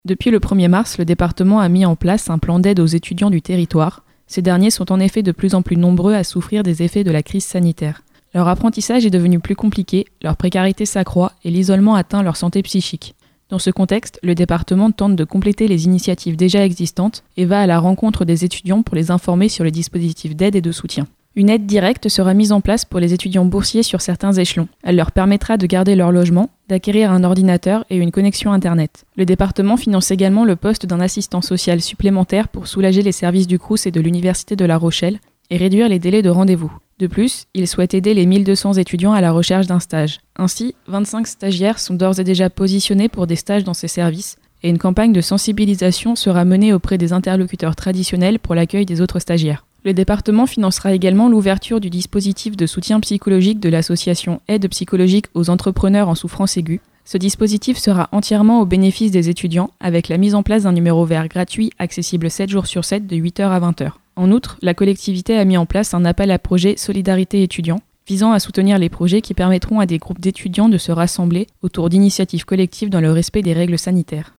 Depuis le 1er mars, le département a mis en place un plan d'aide aux étudiants du territoire. Ces derniers sont en effet de plus en plus nombreux à souffrir des effets de la crise sanitaire. Leur apprentissage est devenu plus compliqué, leur précarité s'accroît et l'isolement atteint leur santé psychique. Dans ce contexte, le département tente de compléter les initiatives déjà existantes et va à la rencontre des étudiants pour les informer sur les dispositifs d'aide et de soutien. Une aide directe sera mise en place pour les étudiants boursiers sur certains échelons. Elle leur permettra de garder leur logement, d'acquérir un ordinateur et une connexion Internet. Le département finance également le poste d'un assistant social supplémentaire pour soulager les services du Crous et de l'Université de La Rochelle et réduire les délais de rendez-vous. De plus, il souhaite aider les 1200 étudiants à la recherche d'un stage. Ainsi, 25 stagiaires sont d'ores et déjà positionnés pour des stages dans ces services et une campagne de sensibilisation sera menée auprès des interlocuteurs traditionnels pour l'accueil des autres stagiaires. Le département financera également l'ouverture du dispositif de soutien psychologique de l'association Aide psychologique aux entrepreneurs en souffrance aiguë. Ce dispositif sera entièrement au bénéfice des étudiants avec la mise en place d'un numéro vert gratuit accessible 7 jours sur 7 de 8h à 20h. En outre, la collectivité a mis en place un appel à projet Solidarité étudiant visant à soutenir les projets qui permettront à des groupes d'étudiants de se rassembler autour d'initiatives collectives dans le respect des règles sanitaires.